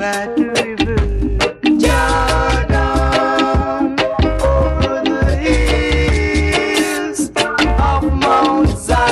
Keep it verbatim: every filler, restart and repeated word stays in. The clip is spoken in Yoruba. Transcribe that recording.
by the river Jordan, over the hills of Mount Zion.